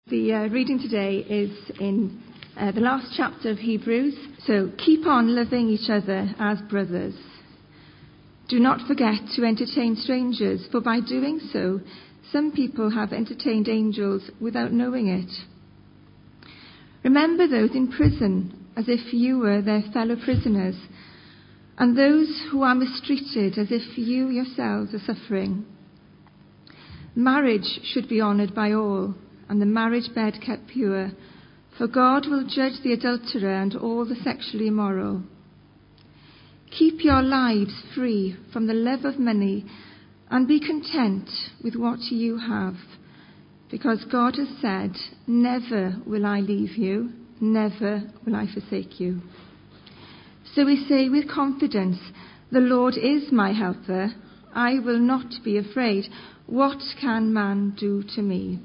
The reading today is in the last chapter of Hebrews. So keep on loving each other as brothers. Do not forget to entertain strangers, for by doing so, some people have entertained angels without knowing it. Remember those in prison as if you were their fellow prisoners, and those who are mistreated as if you yourselves are suffering. Marriage should be honoured by all, and the marriage bed kept pure, for God will judge the adulterer and all the sexually immoral. Keep your lives free from the love of money and be content with what you have, because God has said, "Never will I leave you, never will I forsake you." So we say with confidence, "The Lord is my helper. I will not be afraid. What can man do to me?"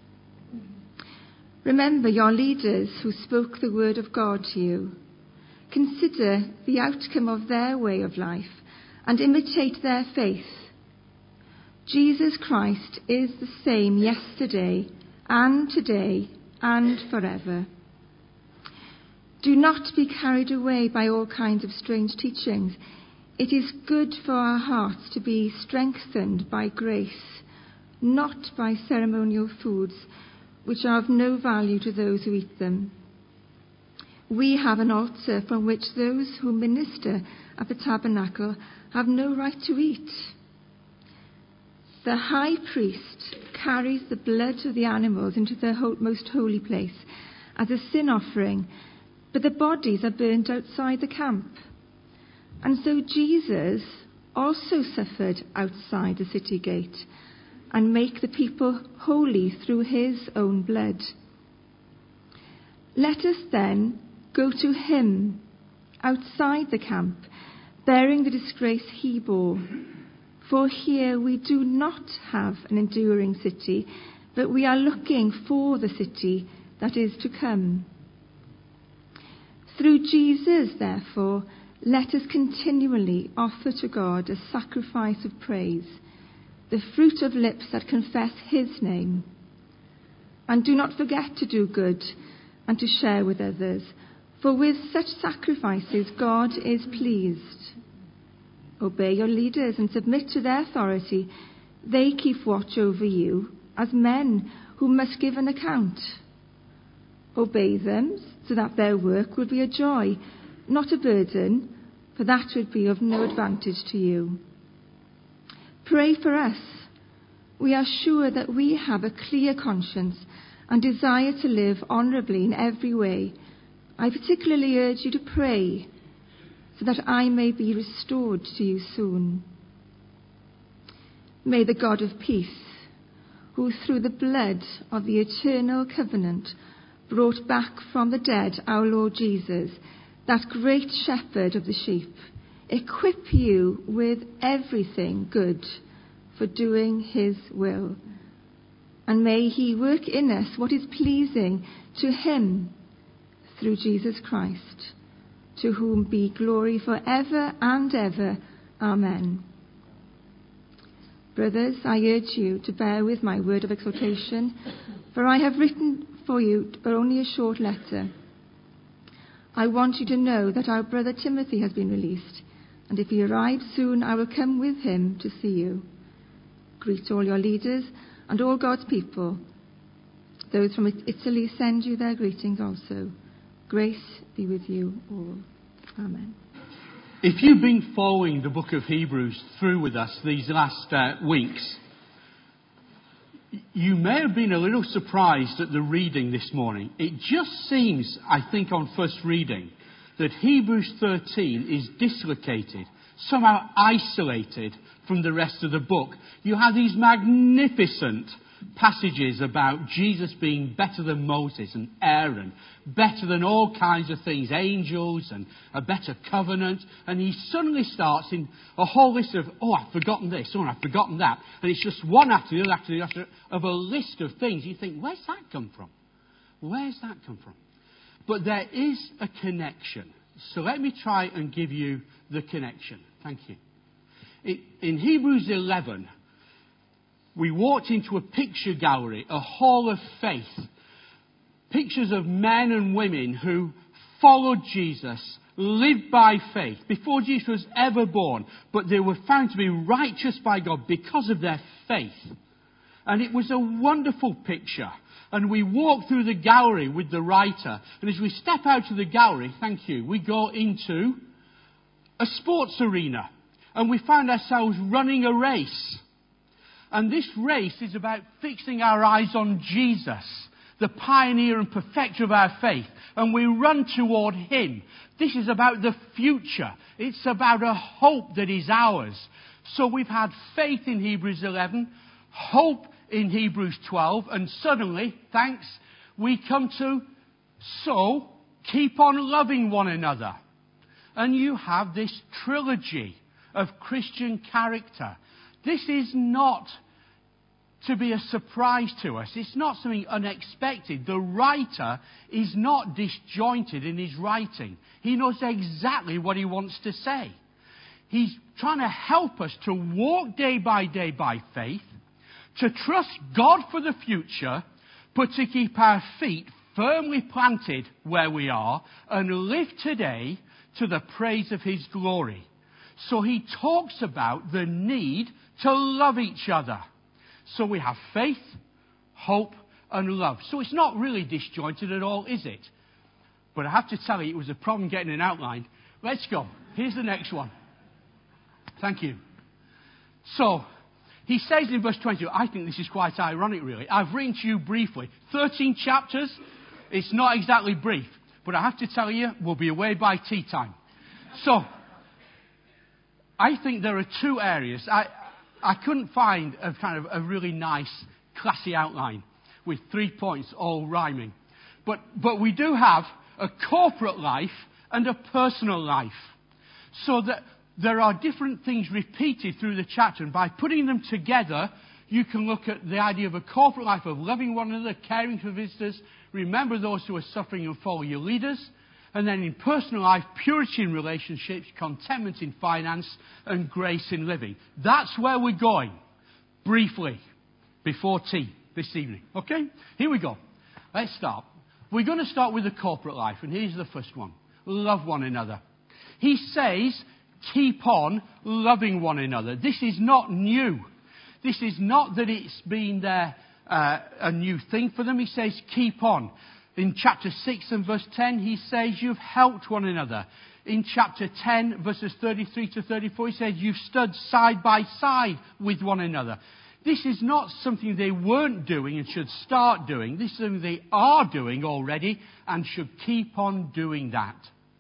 Remember your leaders who spoke the word of God to you. Consider the outcome of their way of life and imitate their faith. Jesus Christ is the same yesterday and today and forever. Do not be carried away by all kinds of strange teachings. It is good for our hearts to be strengthened by grace, not by ceremonial foods, which are of no value to those who eat them. We have an altar from which those who minister at the tabernacle have no right to eat. The high priest carries the blood of the animals into the most holy place as a sin offering, but the bodies are burnt outside the camp. And so Jesus also suffered outside the city gate and make the people holy through his own blood. Let us then go to him outside the camp, bearing the disgrace he bore. For here we do not have an enduring city, but we are looking for the city that is to come. Through Jesus, therefore, let us continually offer to God a sacrifice of praise, the fruit of lips that confess his name. And do not forget to do good and to share with others, for with such sacrifices God is pleased. Obey your leaders and submit to their authority. They keep watch over you as men who must give an account. Obey them so that their work will be a joy, not a burden, for that would be of no advantage to you. Pray for us. We are sure that we have a clear conscience and desire to live honourably in every way. I particularly urge you to pray so that I may be restored to you soon. May the God of peace, who through the blood of the eternal covenant brought back from the dead our Lord Jesus, that great shepherd of the sheep, equip you with everything good for doing his will. And may he work in us what is pleasing to him through Jesus Christ, to whom be glory forever and ever. Amen. Brothers, I urge you to bear with my word of exhortation, for I have written for you only a short letter. I want you to know that our brother Timothy has been released, and if he arrives soon, I will come with him to see you. Greet all your leaders and all God's people. Those from Italy send you their greetings also. Grace be with you all. Amen. If you've been following the book of Hebrews through with us these last weeks, you may have been a little surprised at the reading this morning. It just seems, I think on first reading, that Hebrews 13 is dislocated, somehow isolated from the rest of the book. You have these magnificent passages about Jesus being better than Moses and Aaron, better than all kinds of things, angels and a better covenant, and he suddenly starts in a whole list of, I've forgotten this, I've forgotten that, and it's just one after the other after the other of a list of things. You think, where's that come from? Where's that come from? But there is a connection. So let me try and give you the connection. Thank you. In Hebrews 11, we walked into a picture gallery, a hall of faith, pictures of men and women who followed Jesus, lived by faith before Jesus was ever born, but they were found to be righteous by God because of their faith. And it was a wonderful picture. And we walk through the gallery with the writer. And as we step out of the gallery, thank you, we go into a sports arena. And we find ourselves running a race. And this race is about fixing our eyes on Jesus, the pioneer and perfecter of our faith. And we run toward Him. This is about the future. It's about a hope that is ours. So we've had faith in Hebrews 11, hope in Hebrews 12, and suddenly, thanks, we come to, so keep on loving one another. And you have this trilogy of Christian character. This is not to be a surprise to us. It's not something unexpected. The writer is not disjointed in his writing. He knows exactly what he wants to say. He's trying to help us to walk day by faith, to trust God for the future, but to keep our feet firmly planted where we are and live today to the praise of His glory. So he talks about the need to love each other. So we have faith, hope, and love. So it's not really disjointed at all, is it? But I have to tell you, it was a problem getting an outline. Let's go. Here's the next one. Thank you. So, he says in verse 22, I think this is quite ironic, really. I've written to you briefly. 13 chapters. It's not exactly brief. But I have to tell you, we'll be away by tea time. So, I think there are two areas. I couldn't find a kind of a really nice, classy outline with 3 points all rhyming. But we do have a corporate life and a personal life. So that there are different things repeated through the chapter. And by putting them together, you can look at the idea of a corporate life of loving one another, caring for visitors, remember those who are suffering and follow your leaders. And then in personal life, purity in relationships, contentment in finance, and grace in living. That's where we're going, briefly, before tea this evening. Okay? Here we go. Let's start. We're going to start with the corporate life, and here's the first one. Love one another. He says, keep on loving one another. This is not new. This is not that it's been there a new thing for them. He says, keep on. In chapter 6 and verse 10, he says, you've helped one another. In chapter 10, verses 33 to 34, he says, you've stood side by side with one another. This is not something they weren't doing and should start doing. This is something they are doing already and should keep on doing that.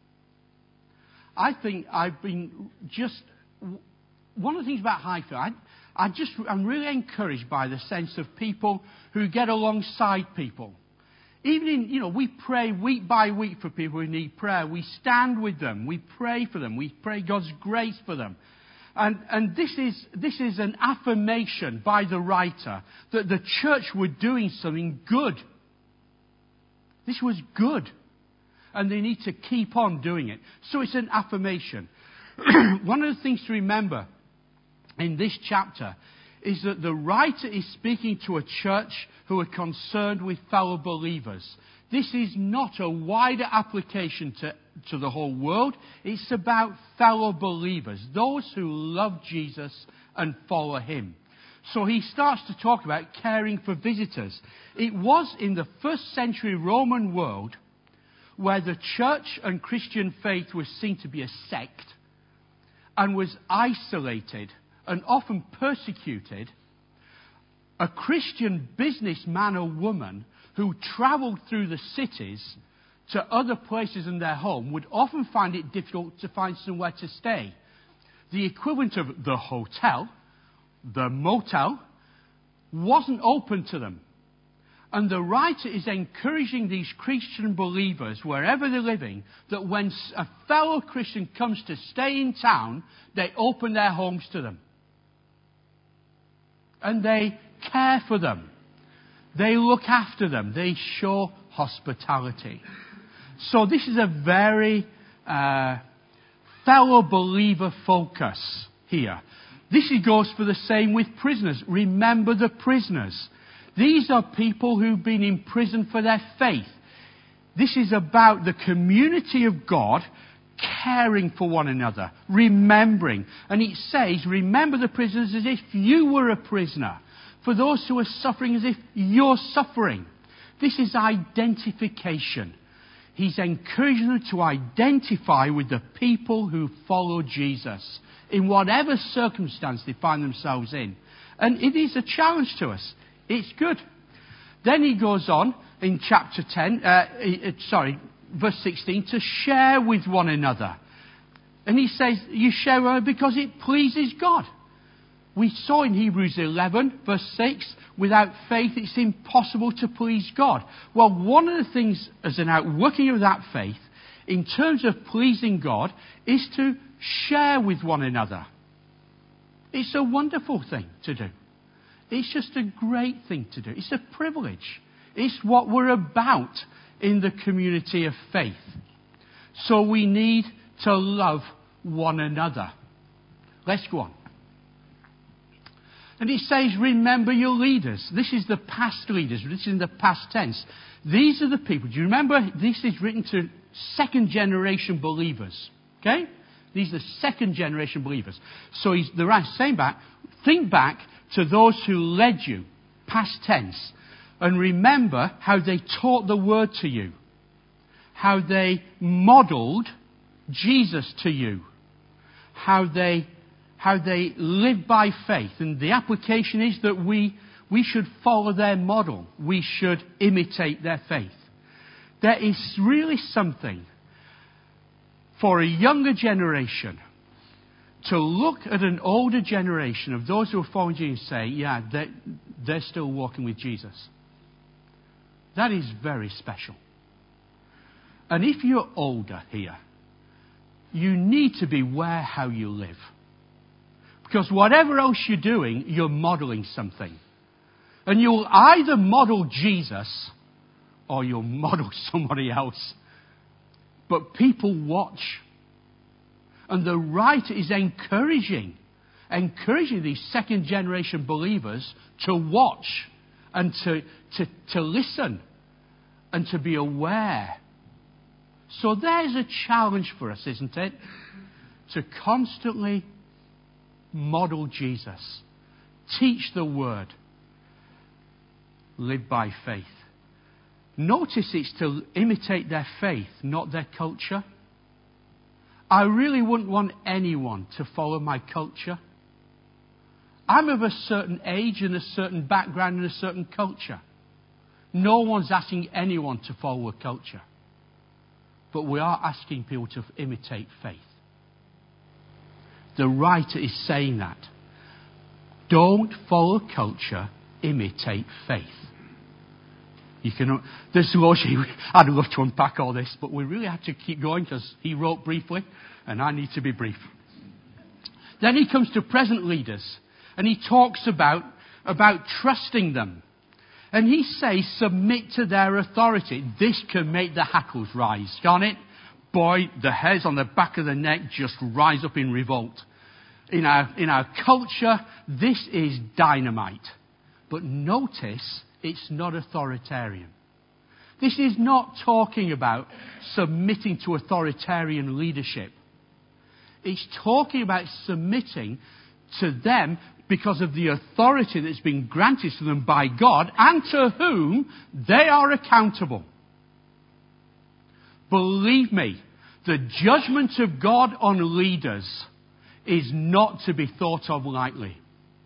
I think I've been just... One of the things about Highfield, I'm really encouraged by the sense of people who get alongside people. Even in, we pray week by week for people who need prayer. We stand with them. We pray for them. We pray God's grace for them. And this is an affirmation by the writer that the church were doing something good. This was good. And they need to keep on doing it. So it's an affirmation. One of the things to remember in this chapter is that the writer is speaking to a church who are concerned with fellow believers. This is not a wider application to the whole world. It's about fellow believers, those who love Jesus and follow Him. So he starts to talk about caring for visitors. It was in the first century Roman world where the church and Christian faith was seen to be a sect and was isolated and often persecuted. A Christian businessman or woman who travelled through the cities to other places in their home would often find it difficult to find somewhere to stay. The equivalent of the hotel, the motel, wasn't open to them. And the writer is encouraging these Christian believers, wherever they're living, that when a fellow Christian comes to stay in town, they open their homes to them. And they care for them. They look after them. They show hospitality. So this is a very fellow believer focus here. This goes for the same with prisoners. Remember the prisoners. These are people who've been in prison for their faith. This is about the community of God caring for one another, remembering. And it says, remember the prisoners as if you were a prisoner. For those who are suffering as if you're suffering. This is identification. He's encouraging them to identify with the people who follow Jesus in whatever circumstance they find themselves in. And it is a challenge to us. It's good. Then he goes on in chapter 10, verse 16, to share with one another. And he says, you share because it pleases God. We saw in Hebrews 11, verse 6, without faith it's impossible to please God. Well, one of the things as an outworking of that faith, in terms of pleasing God, is to share with one another. It's a wonderful thing to do. It's just a great thing to do. It's a privilege. It's what we're about in the community of faith. So we need to love one another. Let's go on. And it says, remember your leaders. This is the past leaders. This is in the past tense. These are the people. Do you remember? This is written to second generation believers. Okay? These are second generation believers. So they're saying back, think back to those who led you, past tense. And remember how they taught the word to you. How they modelled Jesus to you. How they live by faith. And the application is that we should follow their model. We should imitate their faith. There is really something for a younger generation to look at an older generation of those who are following Jesus and say, yeah, they're still walking with Jesus. That is very special. And if you're older here, you need to beware how you live. Because whatever else you're doing, you're modelling something. And you'll either model Jesus or you'll model somebody else. But people watch. And the writer is encouraging these second generation believers to watch and to listen and to be aware. So there's a challenge for us, isn't it? To constantly model Jesus. Teach the word. Live by faith. Notice it's to imitate their faith, not their culture. I really wouldn't want anyone to follow my culture. I'm of a certain age and a certain background and a certain culture. No one's asking anyone to follow a culture. But we are asking people to imitate faith. The writer is saying that. Don't follow culture, imitate faith. There's loads. I'd love to unpack all this, but we really have to keep going because he wrote briefly, and I need to be brief. Then he comes to present leaders, and he talks about trusting them. And he says, submit to their authority. This can make the hackles rise, can't it? Boy, the hairs on the back of the neck just rise up in revolt. In our culture, this is dynamite. But notice, it's not authoritarian. This is not talking about submitting to authoritarian leadership. It's talking about submitting to them because of the authority that's been granted to them by God and to whom they are accountable. Believe me, the judgment of God on leaders is not to be thought of lightly.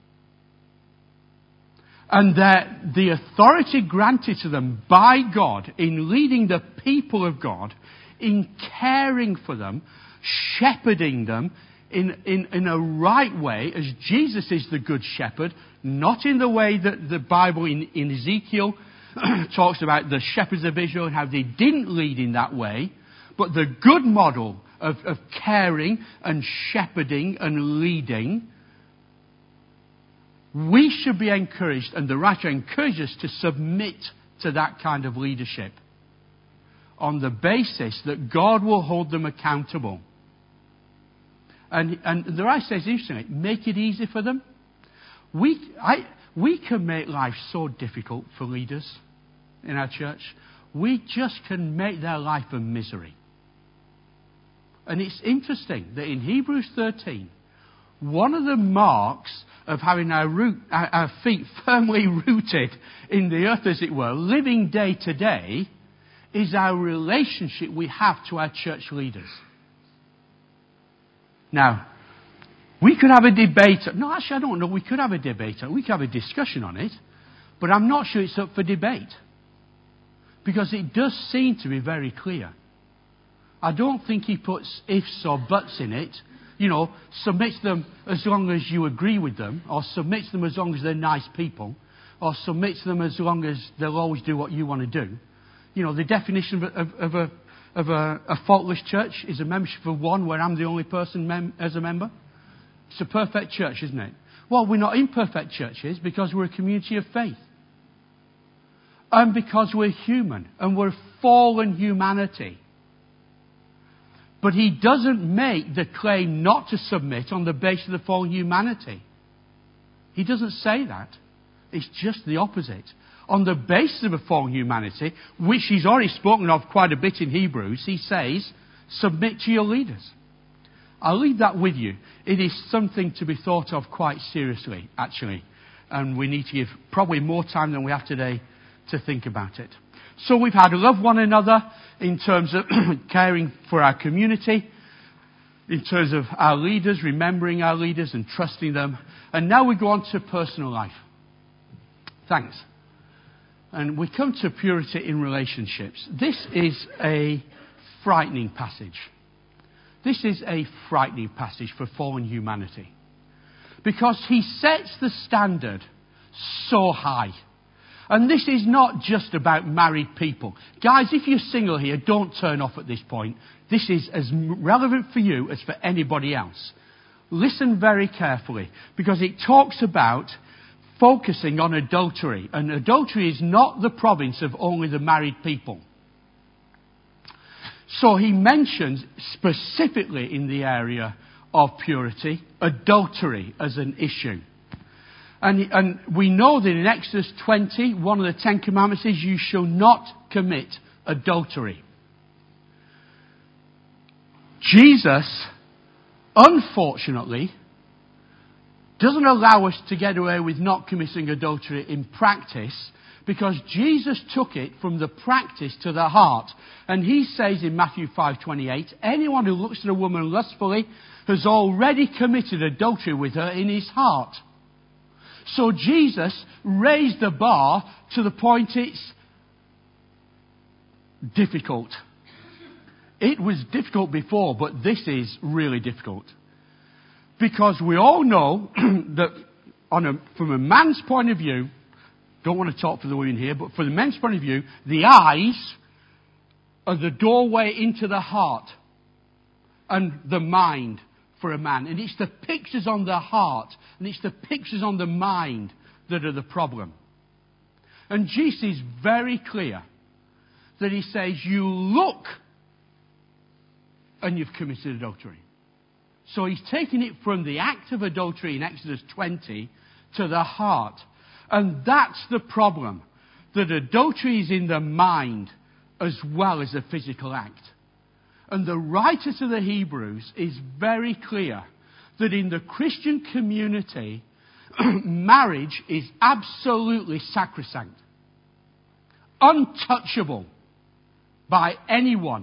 And that the authority granted to them by God in leading the people of God, in caring for them, shepherding them in a right way, as Jesus is the good shepherd, not in the way that the Bible in Ezekiel talks about the shepherds of Israel and how they didn't lead in that way, but the good model of caring and shepherding and leading. We should be encouraged, and the writer encourages us to submit to that kind of leadership on the basis that God will hold them accountable. And the writer says, interestingly, make it easy for them. We can make life so difficult for leaders in our church. we just can make their life a misery. And it's interesting that in Hebrews 13, one of the marks of having our feet firmly rooted in the earth, as it were, living day to day, is our relationship we have to our church leaders. Now, we could have a debate. No, actually, I don't know. We could have a debate. We could have a discussion on it. But I'm not sure it's up for debate. Because it does seem to be very clear. I don't think he puts ifs or buts in it. You know, submits them as long as you agree with them. Or submits them as long as they're nice people. Or submits them as long as they'll always do what you want to do. You know, the definition of a faultless church is a membership of one where I'm the only person as a member. It's a perfect church, isn't it? Well, we're not imperfect churches because we're a community of faith. And because we're human and we're fallen humanity. But he doesn't make the claim not to submit on the basis of the fallen humanity. He doesn't say that. It's just the opposite. On the basis of a fallen humanity, which he's already spoken of quite a bit in Hebrews, he says, submit to your leaders. I'll leave that with you. It is something to be thought of quite seriously, actually. And we need to give probably more time than we have today to think about it. So we've had to love one another in terms of caring for our community, in terms of our leaders, remembering our leaders and trusting them. And now we go on to personal life. Thanks. And we come to purity in relationships. This is a frightening passage. This is a frightening passage for fallen humanity. Because he sets the standard so high. And this is not just about married people. Guys, if you're single here, don't turn off at this point. This is as relevant for you as for anybody else. Listen very carefully. Because it talks about focusing on adultery. And adultery is not the province of only the married people. So he mentions specifically in the area of purity, adultery as an issue. And we know that in Exodus 20, one of the 10 Commandments is you shall not commit adultery. Jesus, unfortunately, doesn't allow us to get away with not committing adultery in practice, because Jesus took it from the practice to the heart. And he says in Matthew 5:28, anyone who looks at a woman lustfully has already committed adultery with her in his heart. So Jesus raised the bar to the point it's difficult. It was difficult before, but this is really difficult. Because we all know that from a man's point of view, don't want to talk for the women here, but from the men's point of view, the eyes are the doorway into the heart and the mind for a man. And it's the pictures on the heart and it's the pictures on the mind that are the problem. And Jesus is very clear that he says, you look and you've committed adultery. So he's taking it from the act of adultery in Exodus 20 to the heart. And that's the problem. That adultery is in the mind as well as a physical act. And the writer to the Hebrews is very clear that in the Christian community, marriage is absolutely sacrosanct. Untouchable by anyone.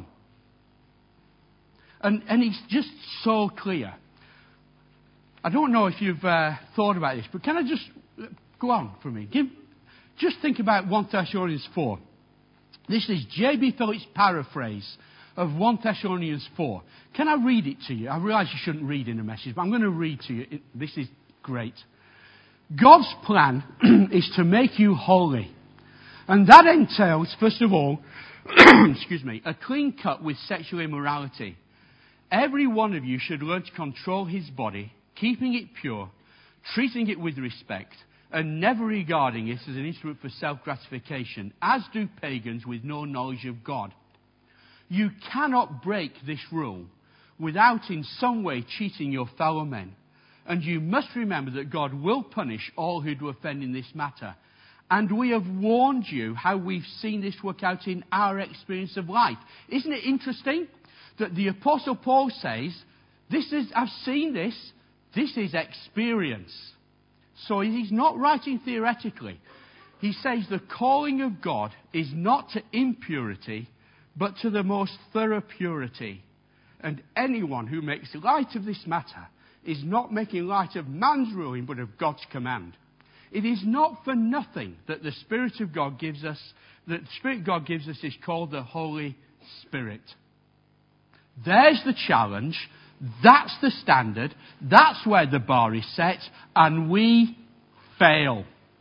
And it's just so clear. I don't know if you've thought about this, but can I just go on for me? Just think about 1 Thessalonians 4. This is J.B. Phillips' paraphrase of 1 Thessalonians 4. Can I read it to you? I realise you shouldn't read in a message, but I'm going to read to you. This is great. God's plan is to make you holy. And that entails, first of all, a clean cut with sexual immorality. Every one of you should learn to control his body, keeping it pure, treating it with respect, and never regarding it as an instrument for self-gratification, as do pagans with no knowledge of God. You cannot break this rule without in some way cheating your fellow men. And you must remember that God will punish all who do offend in this matter. And we have warned you how we've seen this work out in our experience of life. Isn't it interesting that the Apostle Paul says, I've seen this. This is experience. So he's not writing theoretically. He says the calling of God is not to impurity, but to the most thorough purity. And anyone who makes light of this matter is not making light of man's ruling, but of God's command. It is not for nothing that the Spirit of God gives us, that the Spirit God gives us is called the Holy Spirit. There's the challenge. That's the standard. That's where the bar is set. And we fail.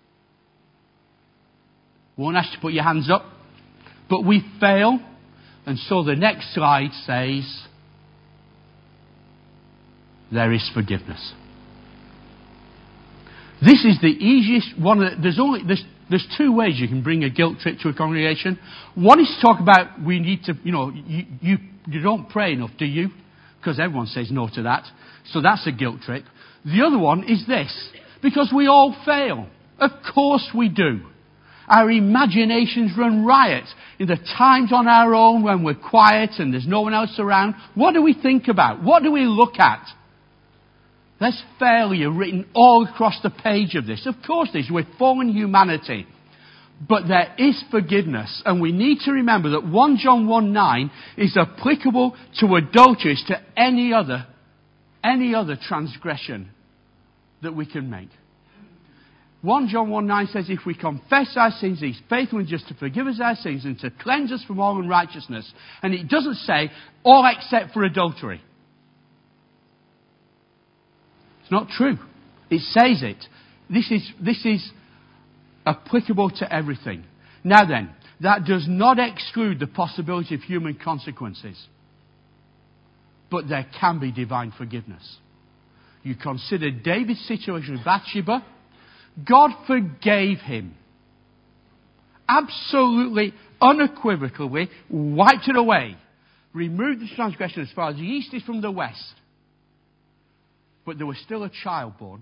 Won't ask you to put your hands up. But we fail. And so the next slide says, there is forgiveness. This is the easiest one. There's two ways you can bring a guilt trip to a congregation. One is to talk about we need to, you don't pray enough, do you? Because everyone says no to that. So that's a guilt trip. The other one is this. Because we all fail. Of course we do. Our imaginations run riot. In the times on our own when we're quiet and there's no one else around, what do we think about? What do we look at? There's failure written all across the page of this. Of course there's. We're fallen humanity. But there is forgiveness. And we need to remember that 1 John 1:9 is applicable to adulteries, to any other transgression that we can make. 1 John 1:9 says, if we confess our sins, He's faithful and just to forgive us our sins and to cleanse us from all unrighteousness. And it doesn't say, all except for adultery. It's not true. It says it. This is applicable to everything. Now then, that does not exclude the possibility of human consequences. But there can be divine forgiveness. You consider David's situation with Bathsheba. God forgave him. Absolutely, unequivocally, wiped it away. Removed the transgression as far as the east is from the west. But there was still a child born.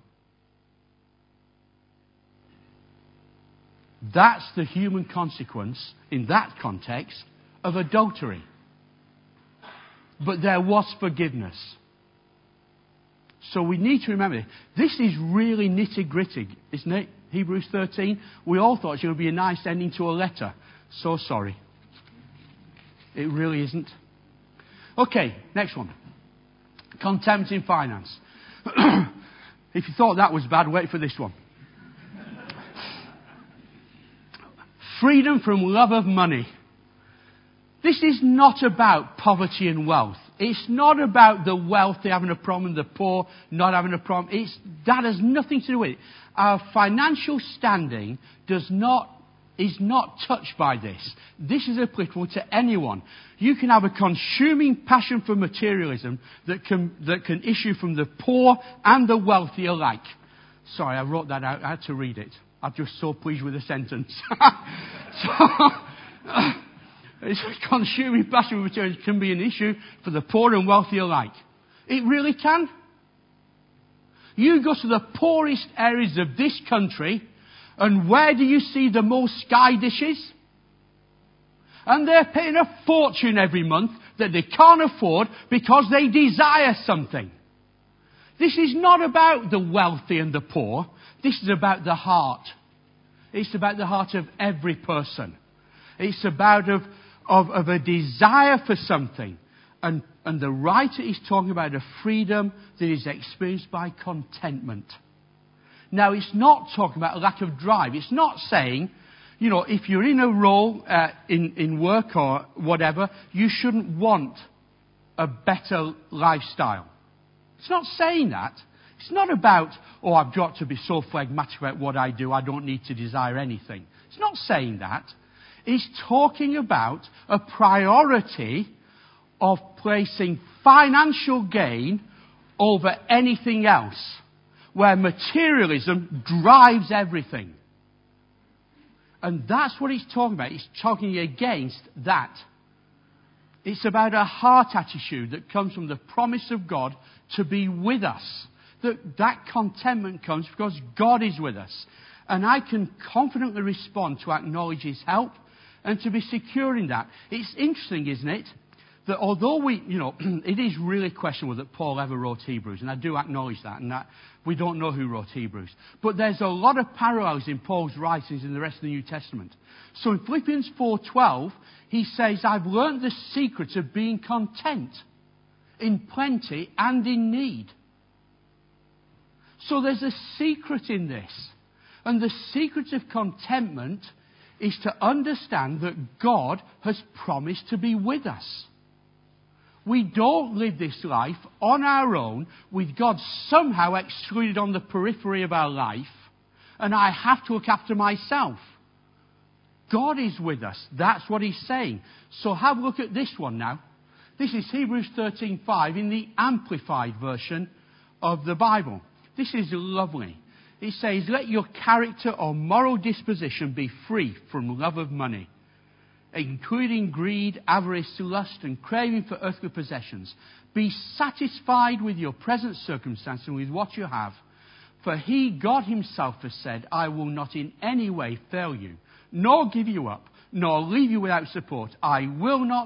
That's the human consequence, in that context, of adultery. But there was forgiveness. So we need to remember, this is really nitty-gritty, isn't it? Hebrews 13. We all thought it was going to be a nice ending to a letter. So sorry. It really isn't. Okay, next one. Contempt in finance. If you thought that was bad, wait for this one. Freedom from love of money. This is not about poverty and wealth. It's not about the wealthy having a problem, the poor not having a problem. That has nothing to do with it. Our financial standing is not touched by this. This is applicable to anyone. You can have a consuming passion for materialism that can issue from the poor and the wealthy alike. Sorry, I wrote that out. I had to read it. I'm just so pleased with the sentence. It's consuming passion for materialism can be an issue for the poor and wealthy alike. It really can. You go to the poorest areas of this country, and where do you see the most sky dishes? And they're paying a fortune every month that they can't afford because they desire something. This is not about the wealthy and the poor. This is about the heart. It's about the heart of every person. It's about of a desire for something. And the writer is talking about a freedom that is experienced by contentment. Now, it's not talking about a lack of drive. It's not saying, if you're in a role in work or whatever, you shouldn't want a better lifestyle. It's not saying that. It's not about, I've got to be so phlegmatic about what I do, I don't need to desire anything. It's not saying that. It's talking about a priority of placing financial gain over anything else, where materialism drives everything. And that's what he's talking about. He's talking against that. It's about a heart attitude that comes from the promise of God to be with us. That contentment comes because God is with us. And I can confidently respond to acknowledge his help and to be secure in that. It's interesting, isn't it, that although it is really questionable that Paul ever wrote Hebrews, and I do acknowledge that, and that we don't know who wrote Hebrews. But there's a lot of parallels in Paul's writings in the rest of the New Testament. So in Philippians 4:12, he says, I've learned the secret of being content in plenty and in need. So there's a secret in this. And the secret of contentment is to understand that God has promised to be with us. We don't live this life on our own with God somehow excluded on the periphery of our life, and I have to look after myself. God is with us. That's what he's saying. So have a look at this one now. This is Hebrews 13:5 in the Amplified version of the Bible. This is lovely. It says, let your character or moral disposition be free from love of money, including greed, avarice, lust, and craving for earthly possessions. Be satisfied with your present circumstance and with what you have. For he, God himself, has said, I will not in any way fail you, nor give you up, nor leave you without support. I will not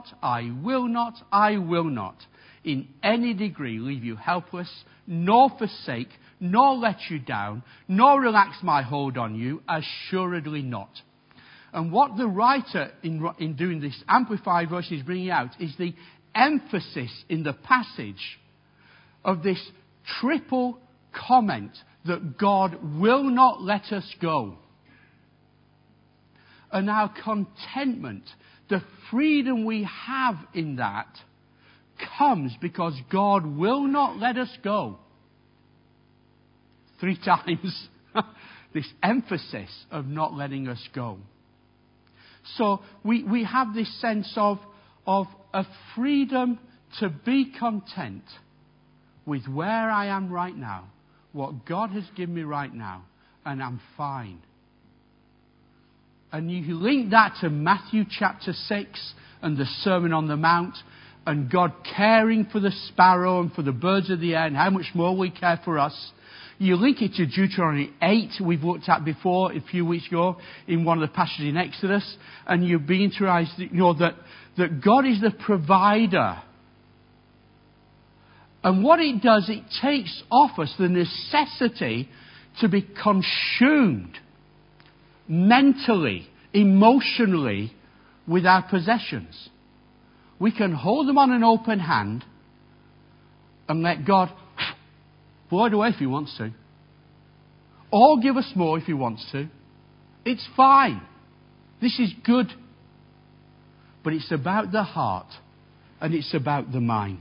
in any degree leave you helpless, nor forsake, nor let you down, nor relax my hold on you, assuredly not. And what the writer in doing this Amplified version is bringing out is the emphasis in the passage of this triple comment that God will not let us go. And our contentment, the freedom we have in that, comes because God will not let us go. 3 times this emphasis of not letting us go. So we have this sense of a freedom to be content with where I am right now, what God has given me right now, and I'm fine. And you link that to Matthew chapter 6 and the Sermon on the Mount, and God caring for the sparrow and for the birds of the air, and how much more we care for us. You link it to Deuteronomy 8, we've looked at before a few weeks ago in one of the passages in Exodus, and you've been interested, that God is the provider. And what it does, it takes off us the necessity to be consumed mentally, emotionally with our possessions. We can hold them on an open hand and let God blow it away if he wants to. Or give us more if he wants to. It's fine. This is good. But it's about the heart and it's about the mind.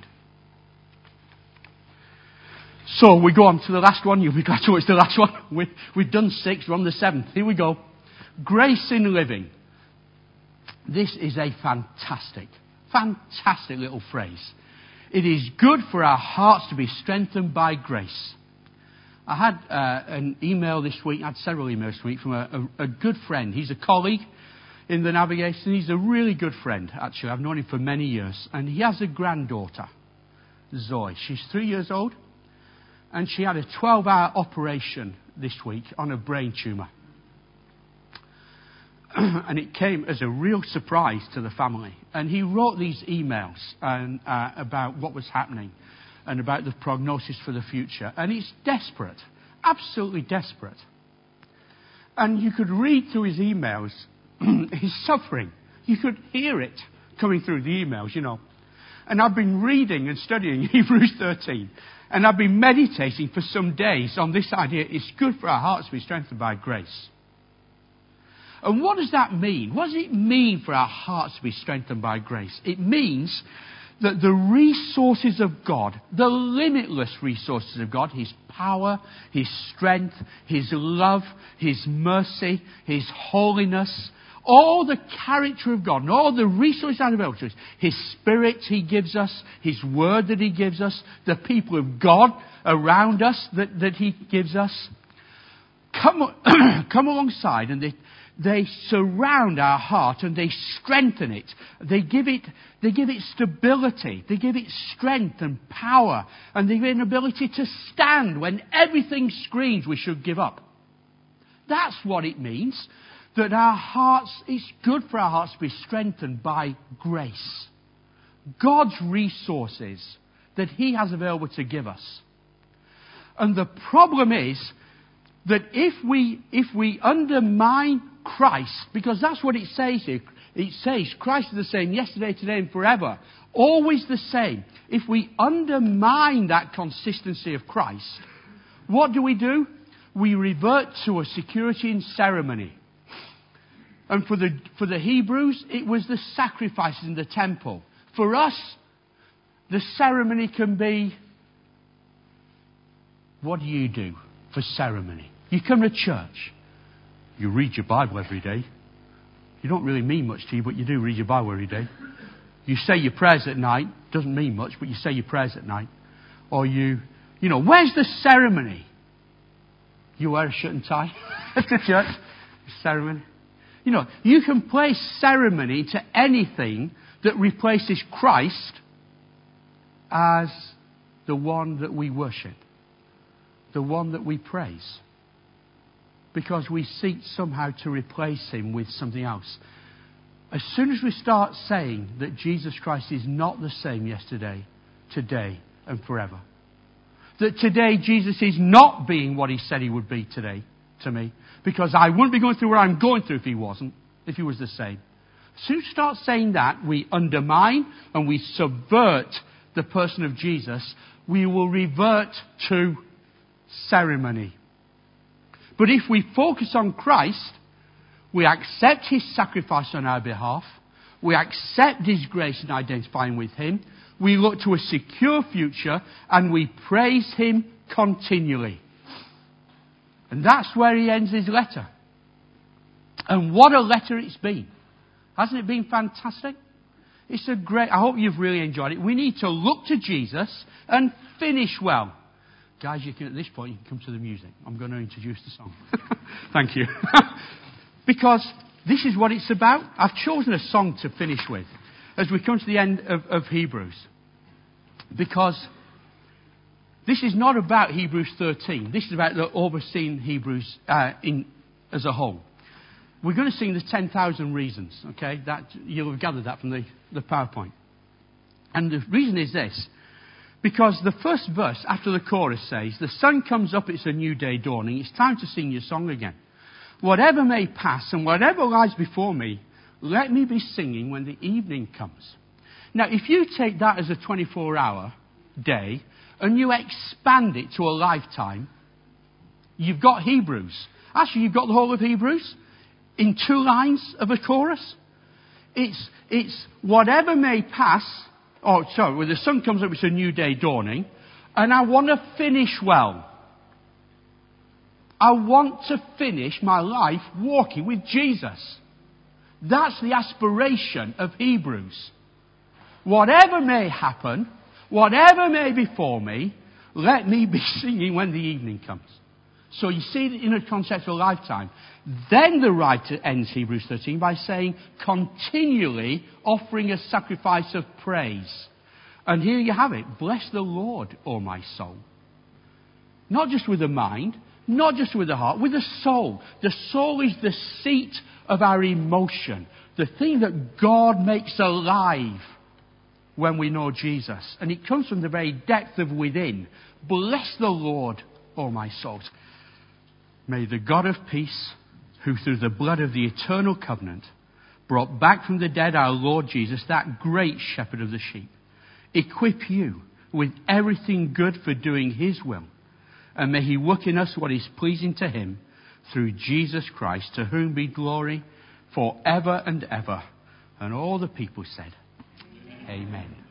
So we go on to the last one. You'll be glad to know it's the last one. We've done 6. We're on the 7th. Here we go. Grace in living. This is a fantastic little phrase. It is good for our hearts to be strengthened by grace. I had an email this week, I had several emails this week from a good friend. He's a colleague in the navigation. He's a really good friend, actually. I've known him for many years. And he has a granddaughter, Zoe. She's 3 years old. And she had a 12-hour operation this week on a brain tumour. And it came as a real surprise to the family. And he wrote these emails about what was happening and about the prognosis for the future. And it's desperate, absolutely desperate. And you could read through his emails, his suffering. You could hear it coming through the emails, And I've been reading and studying Hebrews 13. And I've been meditating for some days on this idea. It's good for our hearts to be strengthened by grace. And what does that mean? What does it mean for our hearts to be strengthened by grace? It means that the resources of God, the limitless resources of God, His power, His strength, His love, His mercy, His holiness, all the character of God and all the resources available to us, His Spirit He gives us, His Word that He gives us, the people of God around us that He gives us, come alongside and they surround our heart and they strengthen it. They give it stability. They give it strength and power. And they give it an ability to stand when everything screams we should give up. That's what it means. That our hearts, it's good for our hearts to be strengthened by grace. God's resources that He has available to give us. And the problem is that if we undermine Christ, because that's what it says here. It says Christ is the same yesterday, today and forever. Always the same. If we undermine that consistency of Christ, what do? We revert to a security in ceremony. And for the Hebrews, it was the sacrifices in the temple. For us, the ceremony can be, what do you do for ceremony? You come to church. You read your Bible every day. You don't really mean much to you, but you do read your Bible every day. You say your prayers at night. Doesn't mean much, but you say your prayers at night. Or where's the ceremony? You wear a shirt and tie at the church. Ceremony. You can place ceremony to anything that replaces Christ as the one that we worship. The one that we praise. Because we seek somehow to replace Him with something else. As soon as we start saying that Jesus Christ is not the same yesterday, today and forever. That today Jesus is not being what He said He would be today to me. Because I wouldn't be going through what I'm going through if He wasn't. If He was the same. As soon as we start saying that, we undermine and we subvert the person of Jesus. We will revert to ceremony. But if we focus on Christ, we accept His sacrifice on our behalf, we accept His grace in identifying with Him, we look to a secure future, and we praise Him continually. And that's where he ends his letter. And what a letter it's been. Hasn't it been fantastic? It's I hope you've really enjoyed it. We need to look to Jesus and finish well. Guys, at this point, you can come to the music. I'm going to introduce the song. Thank you. Because this is what it's about. I've chosen a song to finish with as we come to the end of Hebrews. Because this is not about Hebrews 13. This is about the overseeing Hebrews as a whole. We're going to sing the 10,000 reasons. Okay, that you'll have gathered that from the PowerPoint. And the reason is this. Because the first verse after the chorus says, the sun comes up, it's a new day dawning. It's time to sing your song again. Whatever may pass and whatever lies before me, let me be singing when the evening comes. Now, if you take that as a 24-hour day and you expand it to a lifetime, you've got Hebrews. Actually, you've got the whole of Hebrews in 2 lines of a chorus. It's whatever may pass. Oh, sorry, when the sun comes up, it's a new day dawning. And I want to finish well. I want to finish my life walking with Jesus. That's the aspiration of Hebrews. Whatever may happen, whatever may befall me, let me be singing when the evening comes. So you see it in a concept of a lifetime. Then the writer ends Hebrews 13 by saying, continually offering a sacrifice of praise. And here you have it. Bless the Lord, O my soul. Not just with the mind, not just with the heart, with the soul. The soul is the seat of our emotion. The thing that God makes alive when we know Jesus. And it comes from the very depth of within. Bless the Lord, O my soul. May the God of peace, who through the blood of the eternal covenant brought back from the dead our Lord Jesus, that great shepherd of the sheep, equip you with everything good for doing His will. And may He work in us what is pleasing to Him through Jesus Christ, to whom be glory forever and ever. And all the people said, Amen.